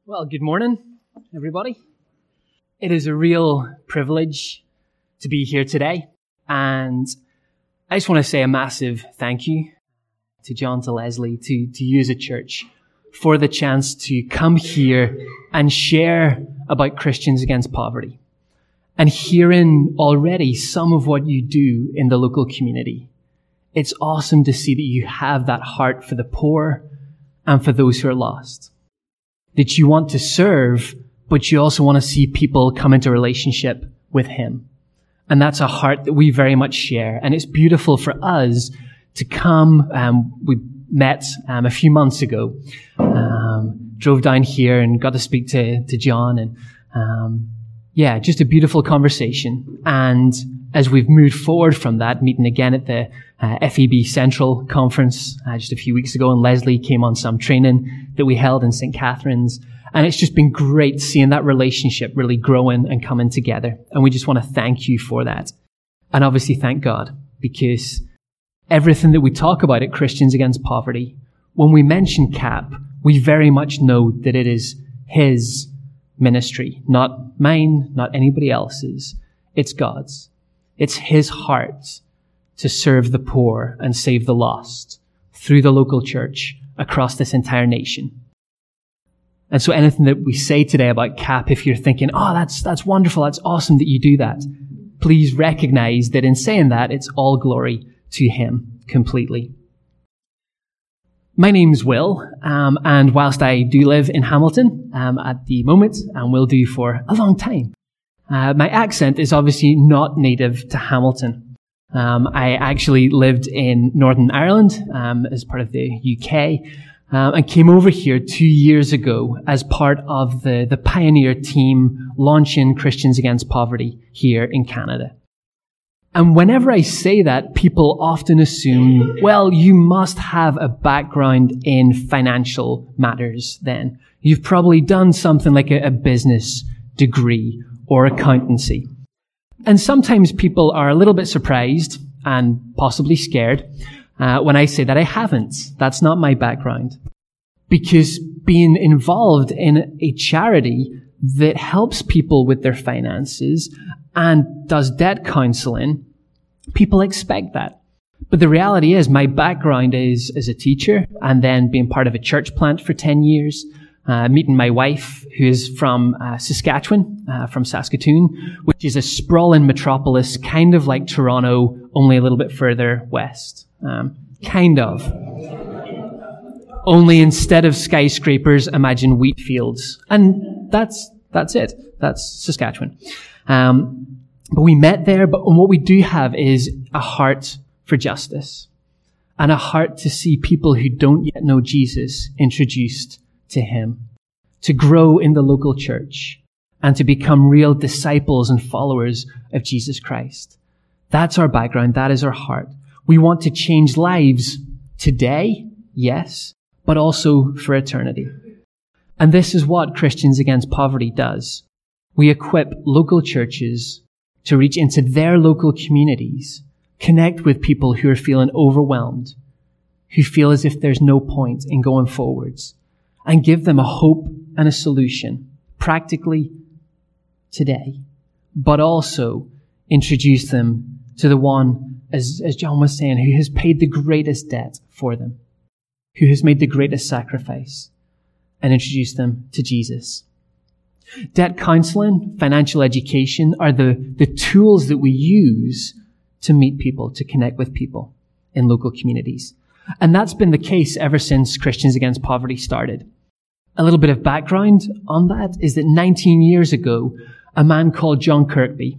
Well, good morning, everybody. It is a real privilege to be here today, and I just want to say a massive thank you to John, to Leslie, to you as a church for the chance to come here and share about Christians Against Poverty, and hearing already some of what you do in the local community. It's awesome to see that you have that heart for the poor and for those who are lost. That you want to serve, but you also want to see people come into relationship with Him. And that's a heart that we very much share. And it's beautiful for us to come. We met a few months ago, drove down here and got to speak to John. And just a beautiful conversation. And as we've moved forward from that, meeting again at the FEB Central Conference just a few weeks ago, and Leslie came on some training that we held in St. Catherine's. And it's just been great seeing that relationship really growing and coming together. And we just want to thank you for that. And obviously thank God, because everything that we talk about at Christians Against Poverty, when we mention CAP, we very much know that it is His ministry, not mine, not anybody else's. It's God's. It's His heart to serve the poor and save the lost through the local church across this entire nation. And so anything that we say today about CAP, if you're thinking, oh, that's wonderful, that's awesome that you do that, please recognize that in saying that, it's all glory to Him completely. My name's Will, and whilst I do live in Hamilton at the moment, and will do for a long time, my accent is obviously not native to Hamilton. I actually lived in Northern Ireland as part of the UK, and came over here 2 years ago as part of the pioneer team launching Christians Against Poverty here in Canada. And whenever I say that, people often assume, well, you must have a background in financial matters then. You've probably done something like a business degree or accountancy. And sometimes people are a little bit surprised and possibly scared when I say that I haven't. That's not my background. Because being involved in a charity that helps people with their finances and does debt counseling, people expect that. But the reality is my background is as a teacher, and then being part of a church plant for 10 years, meeting my wife, who is from Saskatchewan, from Saskatoon, which is a sprawling metropolis, kind of like Toronto, only a little bit further west. Kind of. Only instead of skyscrapers, imagine wheat fields. And that's it. That's Saskatchewan. But we met there, but what we do have is a heart for justice and a heart to see people who don't yet know Jesus introduced to Him, to grow in the local church, and to become real disciples and followers of Jesus Christ. That's our background. That is our heart. We want to change lives today, yes, but also for eternity. And this is what Christians Against Poverty does. We equip local churches to reach into their local communities, connect with people who are feeling overwhelmed, who feel as if there's no point in going forwards, and give them a hope and a solution, practically today, but also introduce them to the one, as John was saying, who has paid the greatest debt for them, who has made the greatest sacrifice, and introduce them to Jesus. Debt counseling, financial education are the tools that we use to meet people, to connect with people in local communities. And that's been the case ever since Christians Against Poverty started. A little bit of background on that is that 19 years ago, a man called John Kirkby,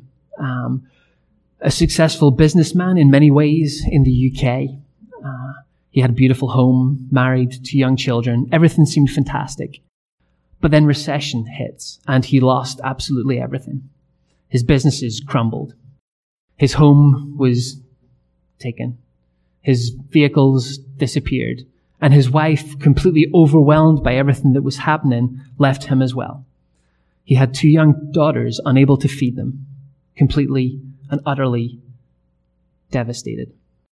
a successful businessman in many ways in the UK. He had a beautiful home, married, 2 young children. Everything seemed fantastic. But then recession hit, and he lost absolutely everything. His businesses crumbled. His home was taken. His vehicles disappeared. And his wife, completely overwhelmed by everything that was happening, left him as well. He had 2 young daughters, unable to feed them, completely and utterly devastated.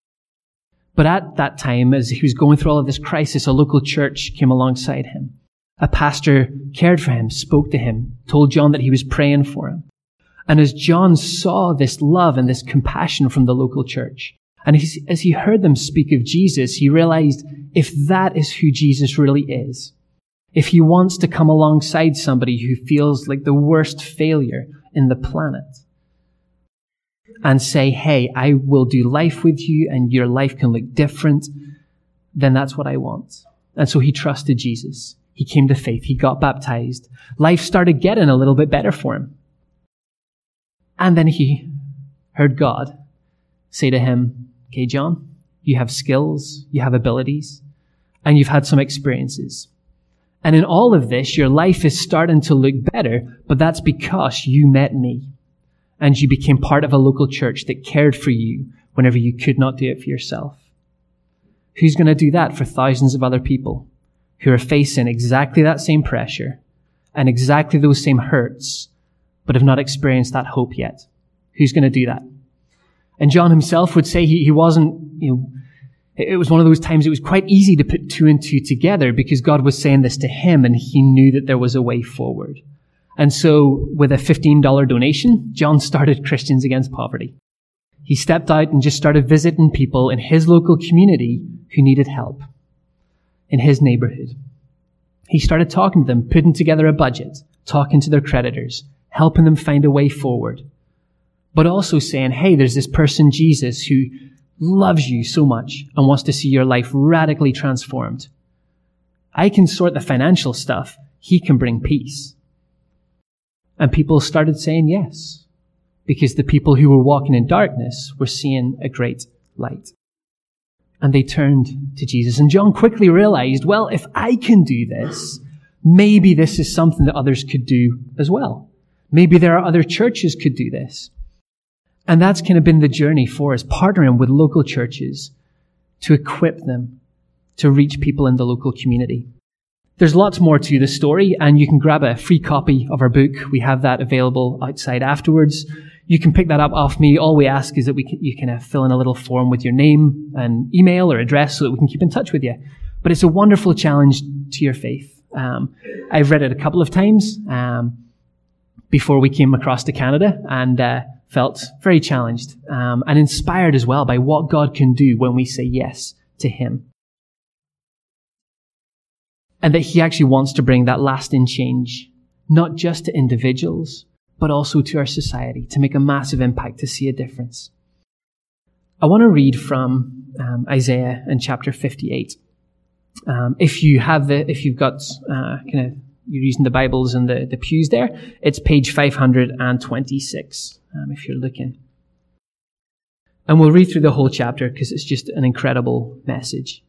But at that time, as he was going through all of this crisis, a local church came alongside him. A pastor cared for him, spoke to him, told John that he was praying for him. And as John saw this love and this compassion from the local church, and as he heard them speak of Jesus, he realized if that is who Jesus really is, if he wants to come alongside somebody who feels like the worst failure in the planet and say, hey, I will do life with you and your life can look different, then that's what I want. And so he trusted Jesus. He came to faith. He got baptized. Life started getting a little bit better for him. And then he heard God say to him, okay, John, you have skills, you have abilities, and you've had some experiences. And in all of this, your life is starting to look better, but that's because you met me and you became part of a local church that cared for you whenever you could not do it for yourself. Who's going to do that for thousands of other people who are facing exactly that same pressure and exactly those same hurts, but have not experienced that hope yet? Who's going to do that? And John himself would say he wasn't, it was one of those times it was quite easy to put two and two together because God was saying this to him and he knew that there was a way forward. And so with a $15 donation, John started Christians Against Poverty. He stepped out and just started visiting people in his local community who needed help in his neighborhood. He started talking to them, putting together a budget, talking to their creditors, helping them find a way forward, but also saying, hey, there's this person, Jesus, who loves you so much and wants to see your life radically transformed. I can sort the financial stuff. He can bring peace. And people started saying yes, because the people who were walking in darkness were seeing a great light. And they turned to Jesus. And John quickly realized, well, if I can do this, maybe this is something that others could do as well. Maybe there are other churches could do this. And that's kind of been the journey for us, partnering with local churches to equip them to reach people in the local community. There's lots more to the story, and you can grab a free copy of our book. We have that available outside afterwards. You can pick that up off me. All we ask is that you can fill in a little form with your name and email or address so that we can keep in touch with you. But it's a wonderful challenge to your faith. I've read it a couple of times before we came across to Canada, and felt very challenged and inspired as well by what God can do when we say yes to Him. And that He actually wants to bring that lasting change, not just to individuals, but also to our society, to make a massive impact, to see a difference. I want to read from Isaiah in chapter 58. If you've got you're using the Bibles and the pews there, it's page 526, if you're looking. And we'll read through the whole chapter because it's just an incredible message.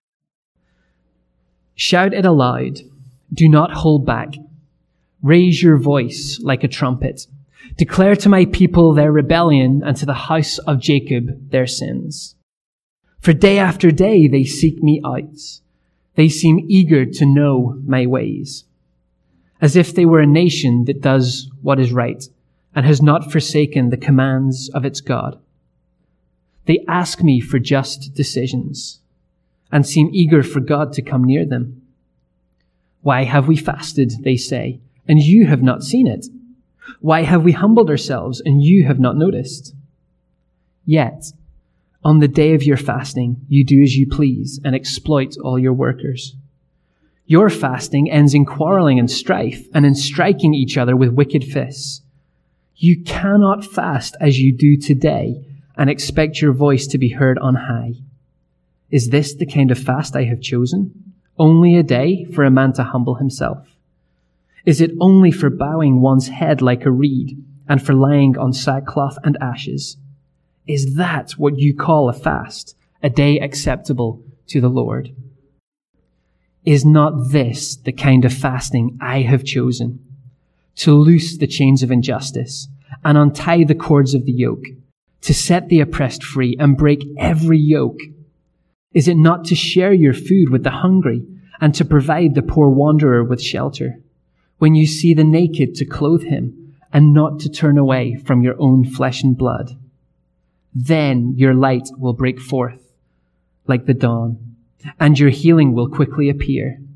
Shout it aloud. Do not hold back. Raise your voice like a trumpet. Declare to my people their rebellion and to the house of Jacob their sins. For day after day they seek me out. They seem eager to know my ways, as if they were a nation that does what is right and has not forsaken the commands of its God. They ask me for just decisions and seem eager for God to come near them. Why have we fasted, they say, and you have not seen it? Why have we humbled ourselves and you have not noticed? Yet, on the day of your fasting, you do as you please and exploit all your workers. Your fasting ends in quarreling and strife and in striking each other with wicked fists. You cannot fast as you do today and expect your voice to be heard on high. Is this the kind of fast I have chosen? Only a day for a man to humble himself? Is it only for bowing one's head like a reed and for lying on sackcloth and ashes? Is that what you call a fast, a day acceptable to the Lord? Is not this the kind of fasting I have chosen? To loose the chains of injustice and untie the cords of the yoke, to set the oppressed free and break every yoke? Is it not to share your food with the hungry and to provide the poor wanderer with shelter? When you see the naked, to clothe him and not to turn away from your own flesh and blood? Then your light will break forth like the dawn, and your healing will quickly appear.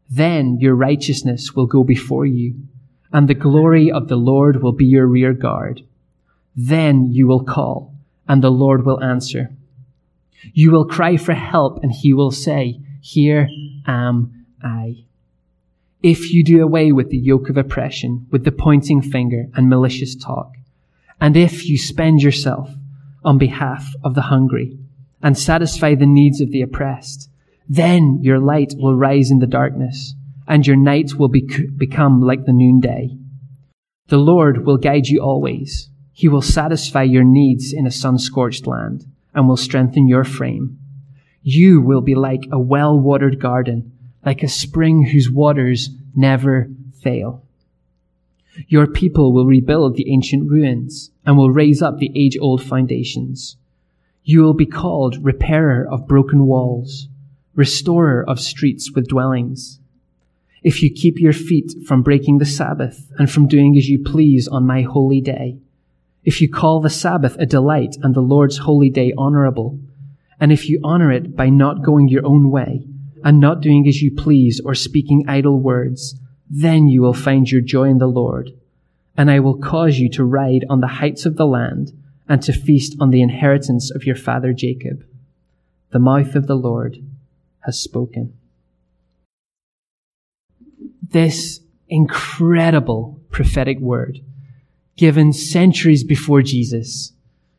Then your righteousness will go before you, and the glory of the Lord will be your rear guard. Then you will call, and the Lord will answer. You will cry for help, and he will say, Here am I. If you do away with the yoke of oppression, with the pointing finger and malicious talk, and if you spend yourself on behalf of the hungry and satisfy the needs of the oppressed, then your light will rise in the darkness, and your night will become like the noonday. The Lord will guide you always. He will satisfy your needs in a sun-scorched land and will strengthen your frame. You will be like a well-watered garden, like a spring whose waters never fail. Your people will rebuild the ancient ruins and will raise up the age-old foundations. You will be called repairer of broken walls, restorer of streets with dwellings. If you keep your feet from breaking the Sabbath and from doing as you please on my holy day, if you call the Sabbath a delight and the Lord's holy day honorable, and if you honor it by not going your own way and not doing as you please or speaking idle words, then you will find your joy in the Lord, and I will cause you to ride on the heights of the land and to feast on the inheritance of your father Jacob. The mouth of the Lord has spoken. This incredible prophetic word, given centuries before Jesus,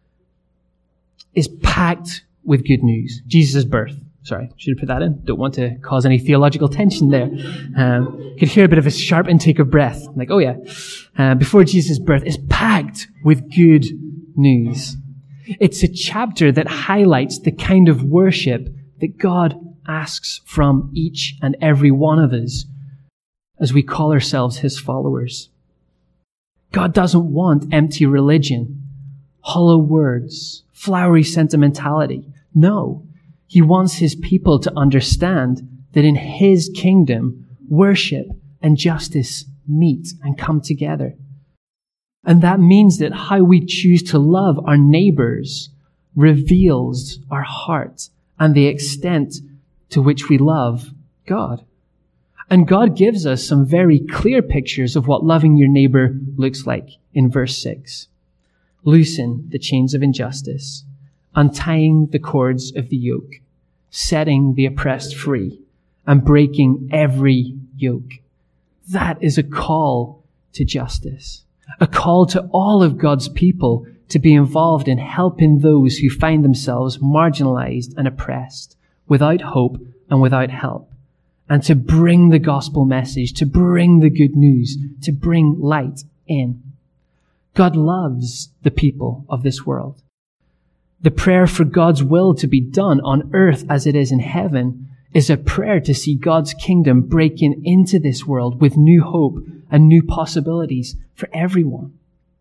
is packed with good news. Jesus' birth. Sorry, should have put that in. Don't want to cause any theological tension there. Could hear a bit of a sharp intake of breath. I'm like, oh yeah. Before Jesus' birth is packed with good news. It's a chapter that highlights the kind of worship that God asks from each and every one of us as we call ourselves his followers. God doesn't want empty religion, hollow words, flowery sentimentality. No, he wants his people to understand that in his kingdom, worship and justice meet and come together. And that means that how we choose to love our neighbors reveals our heart and the extent to which we love God. And God gives us some very clear pictures of what loving your neighbor looks like in verse 6. Loosen the chains of injustice, untying the cords of the yoke, setting the oppressed free, and breaking every yoke. That is a call to justice, a call to all of God's people to be involved in helping those who find themselves marginalized and oppressed, without hope and without help, and to bring the gospel message, to bring the good news, to bring light in. God loves the people of this world. The prayer for God's will to be done on earth as it is in heaven is a prayer to see God's kingdom breaking into this world with new hope and new possibilities for everyone.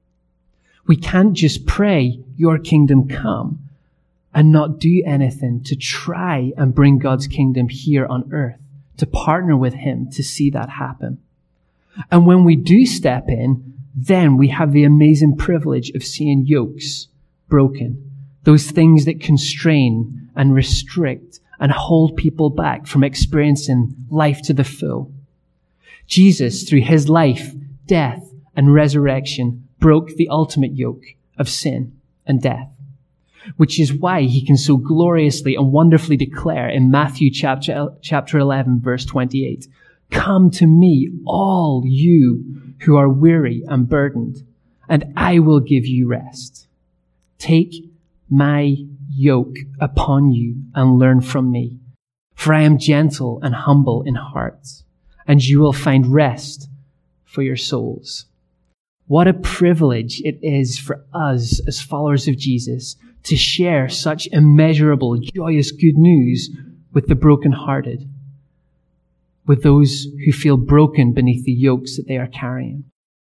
We can't just pray, your kingdom come, and not do anything to try and bring God's kingdom here on earth, to partner with him to see that happen. And when we do step in, then we have the amazing privilege of seeing yokes broken, those things that constrain and restrict and hold people back from experiencing life to the full. Jesus, through his life, death, and resurrection, broke the ultimate yoke of sin and death, which is why he can so gloriously and wonderfully declare in Matthew chapter 11, verse 28, "Come to me, all you who are weary and burdened, and I will give you rest. Take my yoke upon you and learn from me, for I am gentle and humble in heart, and you will find rest for your souls." What a privilege it is for us as followers of Jesus to share such immeasurable, joyous good news with the brokenhearted, with those who feel broken beneath the yokes that they are carrying.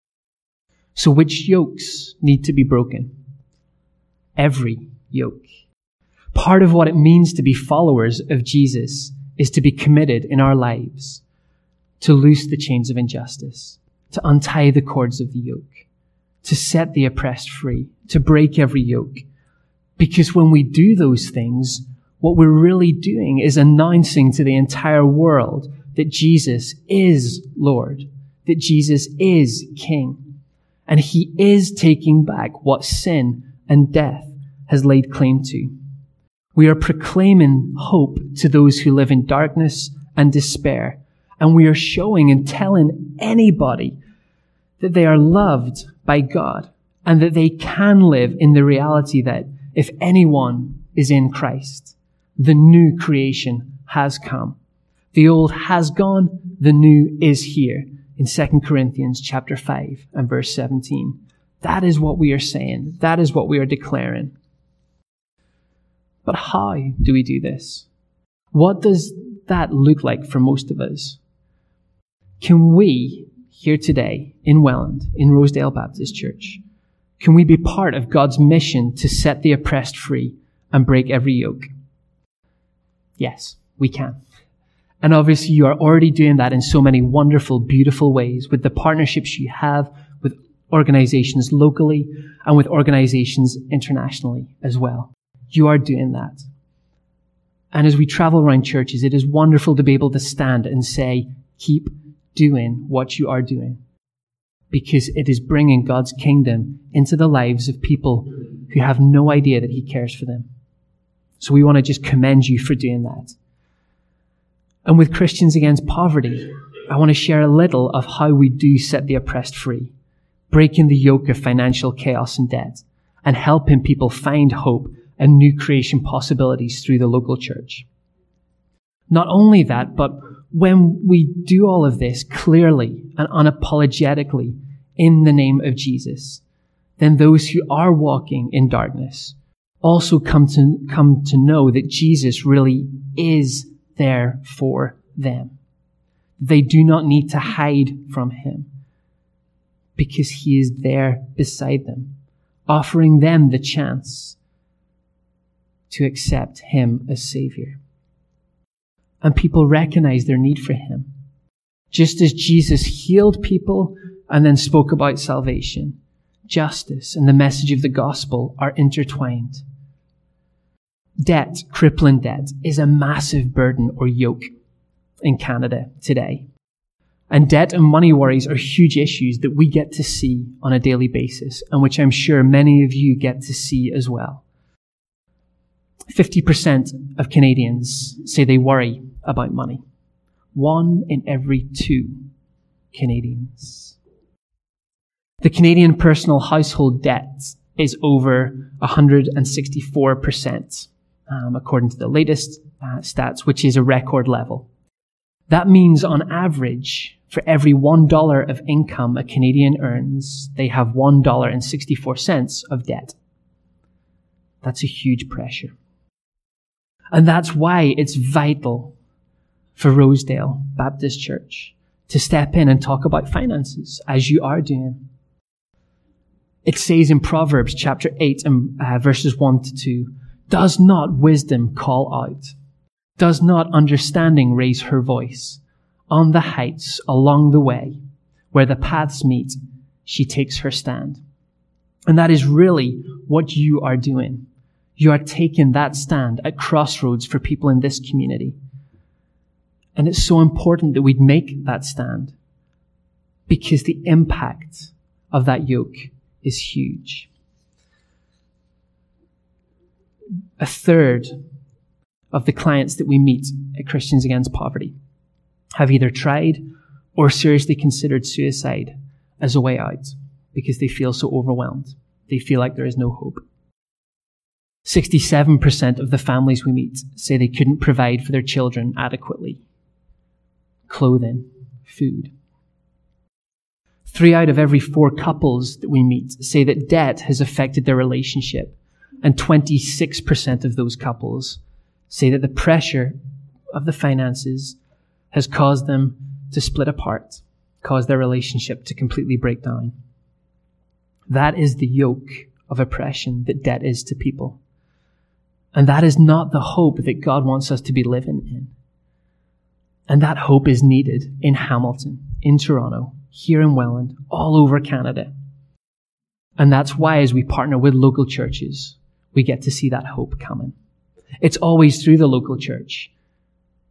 So which yokes need to be broken? Every yoke. Part of what it means to be followers of Jesus is to be committed in our lives to loose the chains of injustice, to untie the cords of the yoke, to set the oppressed free, to break every yoke. Because when we do those things, what we're really doing is announcing to the entire world that Jesus is Lord, that Jesus is King, and he is taking back what sin and death has laid claim to. We are proclaiming hope to those who live in darkness and despair, and we are showing and telling anybody that they are loved by God and that they can live in the reality that if anyone is in Christ, the new creation has come. The old has gone, the new is here. In 2 Corinthians chapter 5 and verse 17. That is what we are saying. That is what we are declaring. But how do we do this? What does that look like for most of us? Can we, here today in Welland, in Rosedale Baptist Church, can we be part of God's mission to set the oppressed free and break every yoke? Yes, we can. And obviously you are already doing that in so many wonderful, beautiful ways with the partnerships you have with organizations locally and with organizations internationally as well. You are doing that. And as we travel around churches, it is wonderful to be able to stand and say, keep doing what you are doing. Because it is bringing God's kingdom into the lives of people who have no idea that he cares for them. So we want to just commend you for doing that. And with Christians Against Poverty, I want to share a little of how we do set the oppressed free, breaking the yoke of financial chaos and debt, and helping people find hope and new creation possibilities through the local church. Not only that, but when we do all of this clearly and unapologetically in the name of Jesus, then those who are walking in darkness also come to know that Jesus really is there for them. They do not need to hide from him because he is there beside them, offering them the chance to accept him as Savior. And people recognize their need for him. Just as Jesus healed people and then spoke about salvation, justice and the message of the gospel are intertwined. Debt, crippling debt, is a massive burden or yoke in Canada today. And debt and money worries are huge issues that we get to see on a daily basis, and which I'm sure many of you get to see as well. 50% of Canadians say they worry about money. 1 in every 2 Canadians. The Canadian personal household debt is over 164%. According to the latest stats, which is a record level. That means on average, for every $1 of income a Canadian earns, they have $1.64 of debt. That's a huge pressure. And that's why it's vital for Rosedale Baptist Church to step in and talk about finances, as you are doing. It says in Proverbs chapter 8 and verses 1 to 2, does not wisdom call out? Does not understanding raise her voice? On the heights along the way, where the paths meet, she takes her stand. And that is really what you are doing. You are taking that stand at crossroads for people in this community. And it's so important that we'd make that stand because the impact of that yoke is huge. A third of the clients that we meet at Christians Against Poverty have either tried or seriously considered suicide as a way out because they feel so overwhelmed. They feel like there is no hope. 67% of the families we meet say they couldn't provide for their children adequately. Clothing, food. 3 out of every 4 couples that we meet say that debt has affected their relationship. And 26% of those couples say that the pressure of the finances has caused them to split apart, caused their relationship to completely break down. That is the yoke of oppression that debt is to people. And that is not the hope that God wants us to be living in. And that hope is needed in Hamilton, in Toronto, here in Welland, all over Canada. And that's why as we partner with local churches, we get to see that hope coming. It's always through the local church.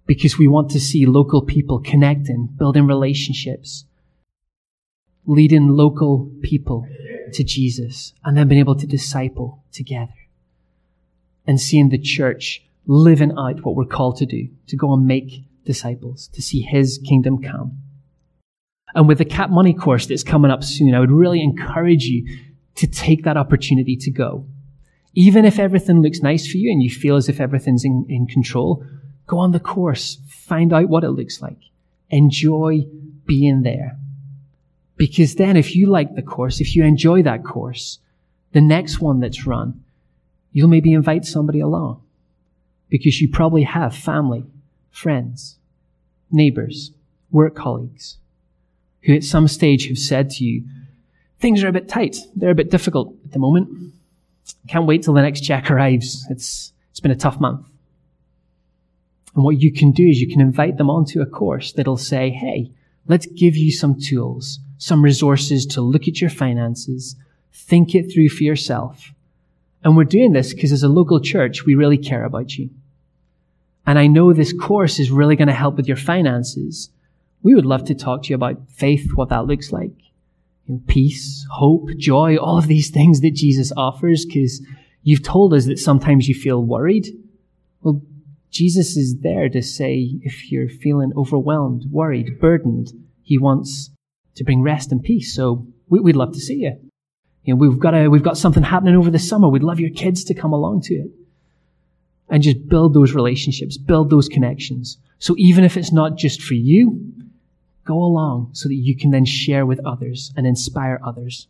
because we want to see local people connecting, building relationships, leading local people to Jesus, and then being able to disciple together, and seeing the church living out what we're called to do, to go and make disciples, to see his kingdom come. And with the Cap Money course that's coming up soon, I would really encourage you to take that opportunity to go. Even if everything looks nice for you and you feel as if everything's in control, go on the course, find out what it looks like. Enjoy being there. Because then if you like the course, if you enjoy that course, the next one that's run, you'll maybe invite somebody along. Because you probably have family, friends, neighbors, work colleagues, who at some stage have said to you, things are a bit tight, they're a bit difficult at the moment. Can't wait till the next check arrives. It's been a tough month. And what you can do is you can invite them onto a course that'll say, hey, let's give you some tools, some resources to look at your finances, think it through for yourself. And we're doing this because as a local church, we really care about you. And I know this course is really going to help with your finances. We would love to talk to you about faith, what that looks like. Peace, hope, joy, all of these things that Jesus offers, because you've told us that sometimes you feel worried. Well, Jesus is there to say if you're feeling overwhelmed, worried, burdened, he wants to bring rest and peace. So we'd love to see you. We've got something happening over the summer. We'd love your kids to come along to it. And just build those relationships, build those connections. So even if it's not just for you, go along so that you can then share with others and inspire others.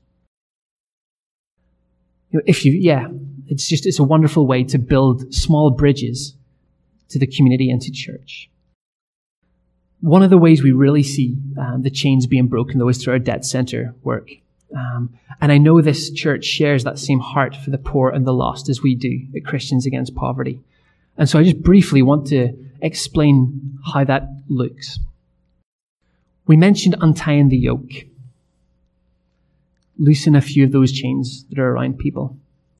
It's a wonderful way to build small bridges to the community and to church. One of the ways we really see the chains being broken, though, is through our debt center work. And I know this church shares that same heart for the poor and the lost as we do at Christians Against Poverty. And so I just briefly want to explain how that looks. We mentioned untying the yoke. Loosen a few of those chains that are around people.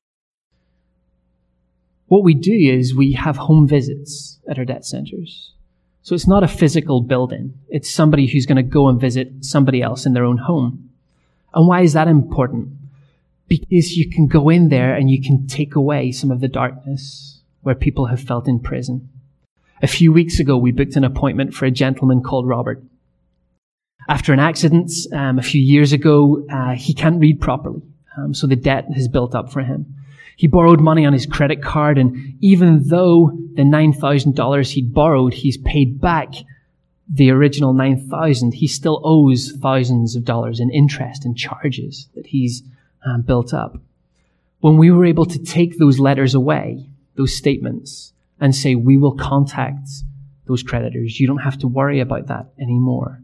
What we do is we have home visits at our debt centers. So it's not a physical building. It's somebody who's going to go and visit somebody else in their own home. And why is that important? Because you can go in there and you can take away some of the darkness where people have felt in prison. A few weeks ago, we booked an appointment for a gentleman called Robert. After an accident a few years ago, he can't read properly, so the debt has built up for him. He borrowed money on his credit card, and even though the $9,000 he'd borrowed, he's paid back the original $9,000, he still owes thousands of dollars in interest and charges that he's built up. When we were able to take those letters away, those statements, and say, we will contact those creditors, you don't have to worry about that anymore.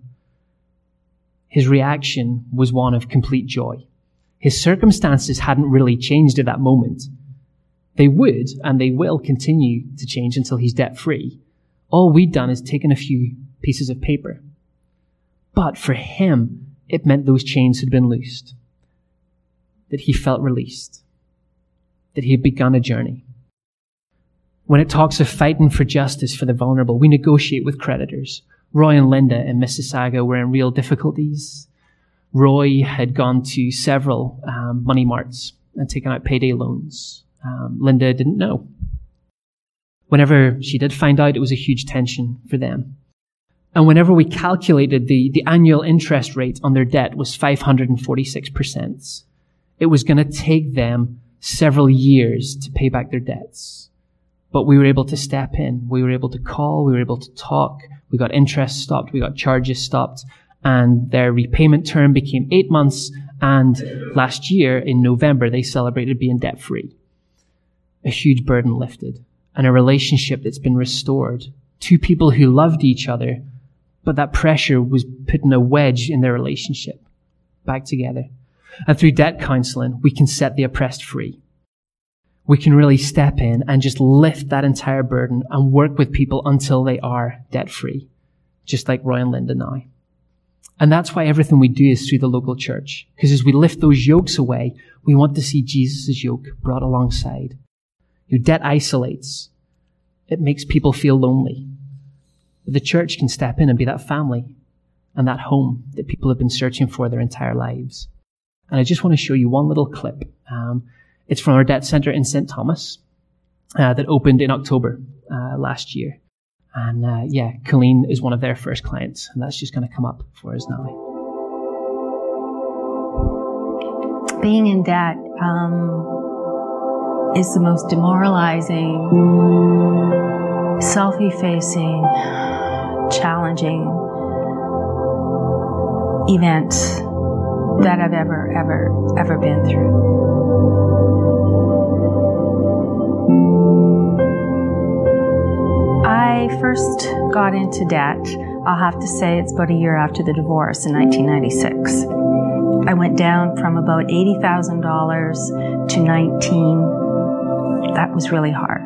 His reaction was one of complete joy. His circumstances hadn't really changed at that moment. They would, and they will continue to change until he's debt-free. All we'd done is taken a few pieces of paper. But for him, it meant those chains had been loosed. That he felt released. That he had begun a journey. When it talks of fighting for justice for the vulnerable, we negotiate with creditors. Roy and Linda in Mississauga were in real difficulties. Roy had gone to several money marts and taken out payday loans. Linda didn't know. Whenever she did find out, it was a huge tension for them. And whenever we calculated the annual interest rate on their debt was 546%. It was going to take them several years to pay back their debts. But we were able to step in. We were able to call. We were able to talk. We got interest stopped. We got charges stopped. And their repayment term became 8 months. And last year, in November, they celebrated being debt-free. A huge burden lifted. And a relationship that's been restored. Two people who loved each other, but that pressure was putting a wedge in their relationship back together. And through debt counseling, we can set the oppressed free. We can really step in and just lift that entire burden and work with people until they are debt-free, just like Roy and Linda now. And that's why everything we do is through the local church. Because as we lift those yokes away, we want to see Jesus' yoke brought alongside. Your debt isolates. It makes people feel lonely. the church can step in and be that family and that home that people have been searching for their entire lives. And I just want to show you one little clip. It's from our debt center in St. Thomas that opened in October last year. And Colleen is one of their first clients, and that's just going to come up for us now. Being in debt is the most demoralizing, self-effacing, challenging event that I've ever been through. I first got into debt, I'll have to say it's about a year after the divorce in 1996. I went down from about $80,000 to $19,000. That was really hard.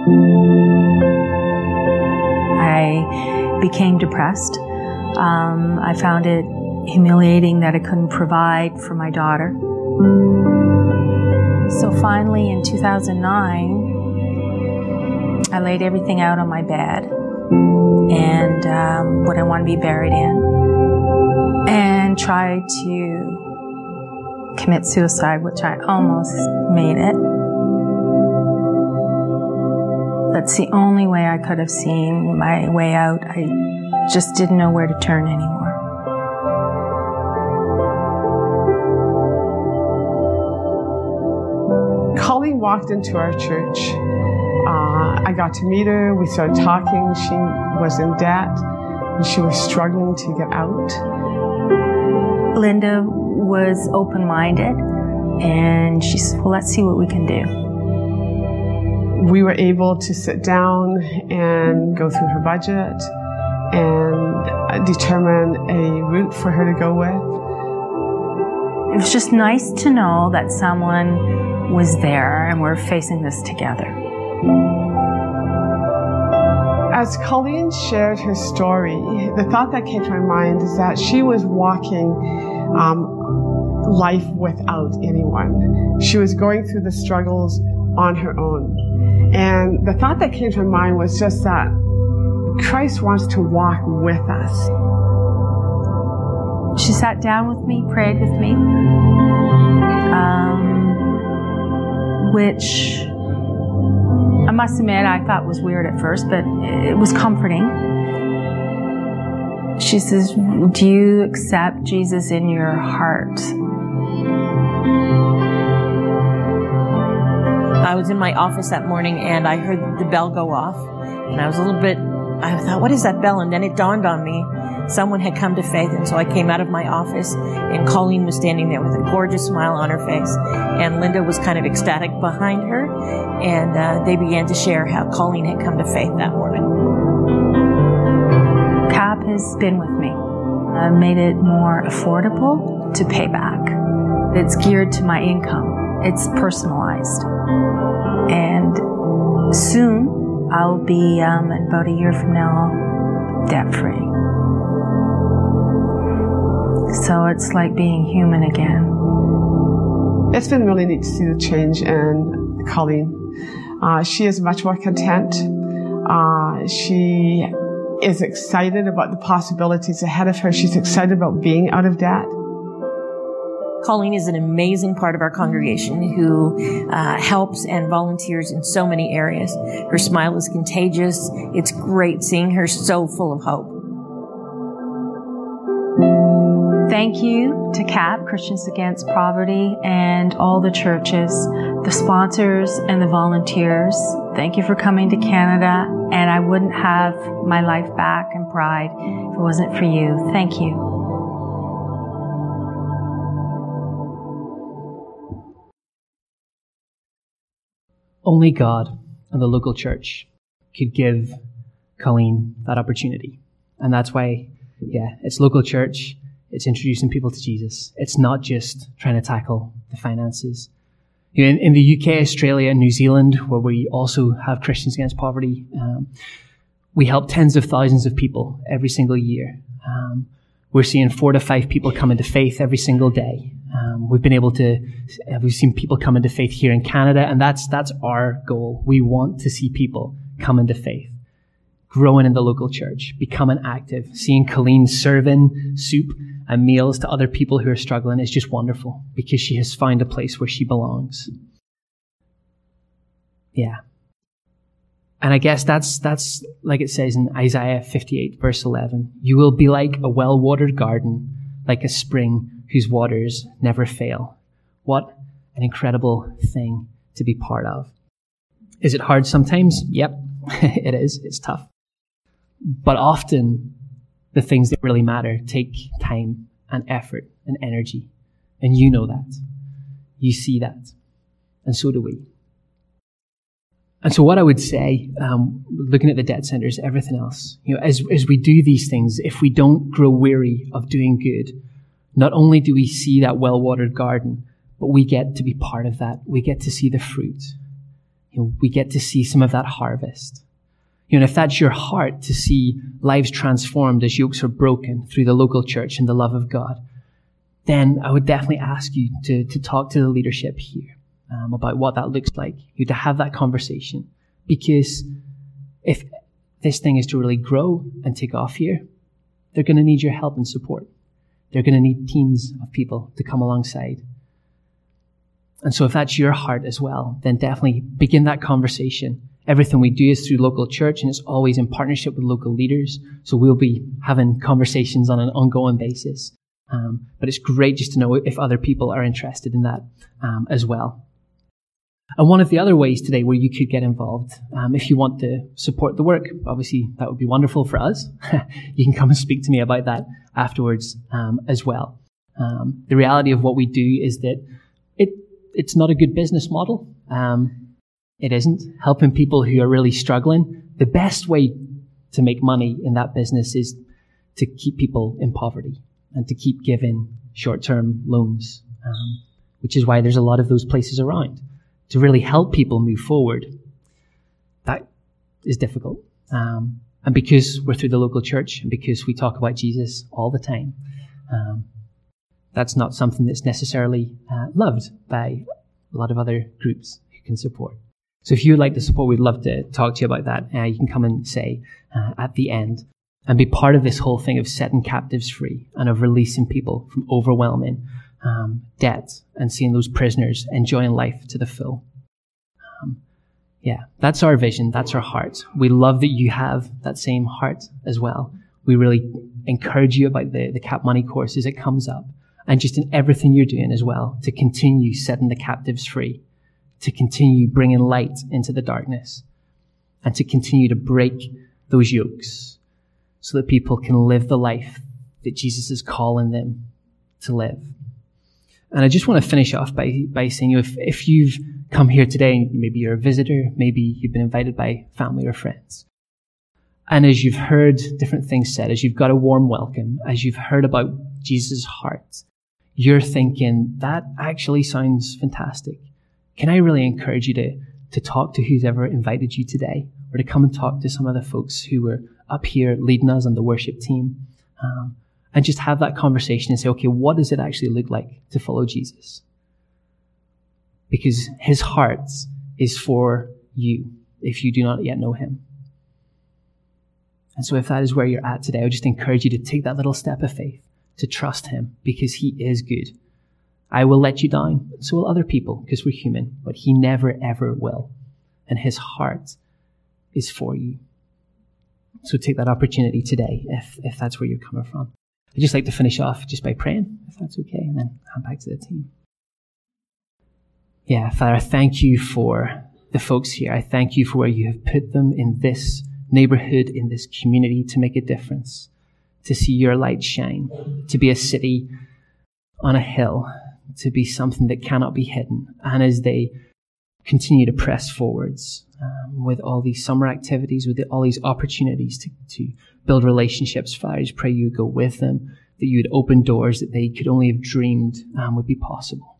I became depressed. I found it humiliating that I couldn't provide for my daughter. So finally in 2009, I laid everything out on my bed and what I want to be buried in, and tried to commit suicide, which I almost made it. That's the only way I could have seen my way out. I just didn't know where to turn anymore. Colleen walked into our church. I got to meet her. We started talking. She was in debt and she was struggling to get out. Linda was open-minded and she said, well, let's see what we can do. We were able to sit down and go through her budget and determine a route for her to go with. It was just nice to know that someone was there and we're facing this together. As Colleen shared her story, the thought that came to my mind is that she was walking life without anyone. She was going through the struggles on her own. And the thought that came to my mind was just that Christ wants to walk with us. She sat down with me, prayed with me, which I must admit I thought was weird at first, but it was comforting. She says, do you accept Jesus in your heart? I was in my office that morning and I heard the bell go off, and I thought, what is that bell? And then it dawned on me, someone had come to faith. And so I came out of my office and Colleen was standing there with a gorgeous smile on her face, and Linda was kind of ecstatic behind her, and they began to share how Colleen had come to faith that morning. CAP has been with me. I've made it more affordable to pay back. It's geared to my income. It's personalized. And soon I'll be, about a year from now, debt-free. So it's like being human again. It's been really neat to see the change in Colleen. She is much more content. She is excited about the possibilities ahead of her. She's excited about being out of debt. Colleen is an amazing part of our congregation who helps and volunteers in so many areas. Her smile is contagious. It's great seeing her so full of hope. Thank you to CAP, Christians Against Poverty, and all the churches, the sponsors and the volunteers. Thank you for coming to Canada, and I wouldn't have my life back and pride if it wasn't for you. Thank you. Only God and the local church could give Colleen that opportunity. And that's why, it's local church. It's introducing people to Jesus. It's not just trying to tackle the finances. In the UK, Australia, and New Zealand, where we also have Christians Against Poverty, we help tens of thousands of people every single year. We're seeing 4 to 5 people come into faith every single day. We've seen people come into faith here in Canada, and that's our goal. We want to see people come into faith. growing in the local church, becoming active, seeing Colleen serving soup and meals to other people who are struggling is just wonderful because she has found a place where she belongs. Yeah. And I guess that's like it says in Isaiah 58 verse 11, you will be like a well-watered garden, like a spring whose waters never fail. What an incredible thing to be part of. Is it hard sometimes? Yep, it is. It's tough. But often the things that really matter take time and effort and energy. And you know that. You see that. And so do we. And so what I would say, looking at the debt centers, everything else, as we do these things, if we don't grow weary of doing good, not only do we see that well-watered garden, but we get to be part of that. We get to see the fruit. We get to see some of that harvest. And if that's your heart, to see lives transformed as yokes are broken through the local church and the love of God, then I would definitely ask you to talk to the leadership here about what that looks like, to have that conversation. Because if this thing is to really grow and take off here, they're going to need your help and support. They're going to need teams of people to come alongside. And so if that's your heart as well, then definitely begin that conversation. Everything we do is through local church, and it's always in partnership with local leaders. So we'll be having conversations on an ongoing basis. But it's great just to know if other people are interested in that as well. And one of the other ways today where you could get involved, if you want to support the work, obviously that would be wonderful for us. You can come and speak to me about that afterwards as well. The reality of what we do is that it's not a good business model. It isn't. Helping people who are really struggling, the best way to make money in that business is to keep people in poverty and to keep giving short-term loans, which is why there's a lot of those places around. To really help people move forward, that is difficult. And because we're through the local church and because we talk about Jesus all the time, that's not something that's necessarily loved by a lot of other groups who can support. So if you would like to support, we'd love to talk to you about that. You can come and say at the end and be part of this whole thing of setting captives free and of releasing people from overwhelming debt and seeing those prisoners enjoying life to the full. That's our vision. That's our heart. We love that you have that same heart as well. We really encourage you about the Cap Money course as it comes up, and just in everything you're doing as well, to continue setting the captives free, to continue bringing light into the darkness, and to continue to break those yokes so that people can live the life that Jesus is calling them to live. And I just want to finish off by saying, if you've come here today, maybe you're a visitor, maybe you've been invited by family or friends, and as you've heard different things said, as you've got a warm welcome, as you've heard about Jesus' heart, you're thinking, that actually sounds fantastic. Can I really encourage you to talk to who's ever invited you today, or to come and talk to some of the folks who were up here leading us on the worship team, and just have that conversation and say, okay, what does it actually look like to follow Jesus? Because his heart is for you if you do not yet know him. And so if that is where you're at today, I would just encourage you to take that little step of faith, to trust him, because he is good. I will let you down, so will other people, because we're human, but he never, ever will. And his heart is for you. So take that opportunity today, if that's where you're coming from. I'd just like to finish off just by praying, if that's okay, and then hand back to the team. Yeah, Father, I thank you for the folks here. I thank you for where you have put them in this neighborhood, in this community, to make a difference, to see your light shine, to be a city on a hill, to be something that cannot be hidden. And as they continue to press forwards with all these summer activities, with all these opportunities to build relationships, Father, I just pray you would go with them, that you would open doors that they could only have dreamed would be possible.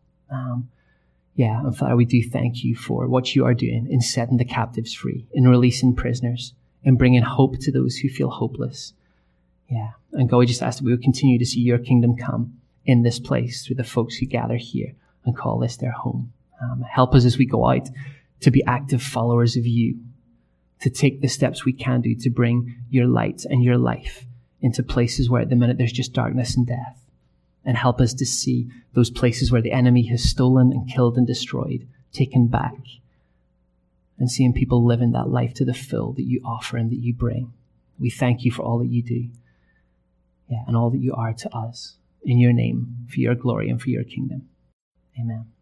And Father, we do thank you for what you are doing in setting the captives free, in releasing prisoners, in bringing hope to those who feel hopeless. Yeah. And God, we just ask that we would continue to see your kingdom come in this place through the folks who gather here and call this their home. Help us as we go out to be active followers of you, to take the steps we can do to bring your light and your life into places where at the minute there's just darkness and death. And help us to see those places where the enemy has stolen and killed and destroyed, taken back, and seeing people living that life to the full that you offer and that you bring. We thank you for all that you do, and all that you are to us. In your name, for your glory and for your kingdom. Amen.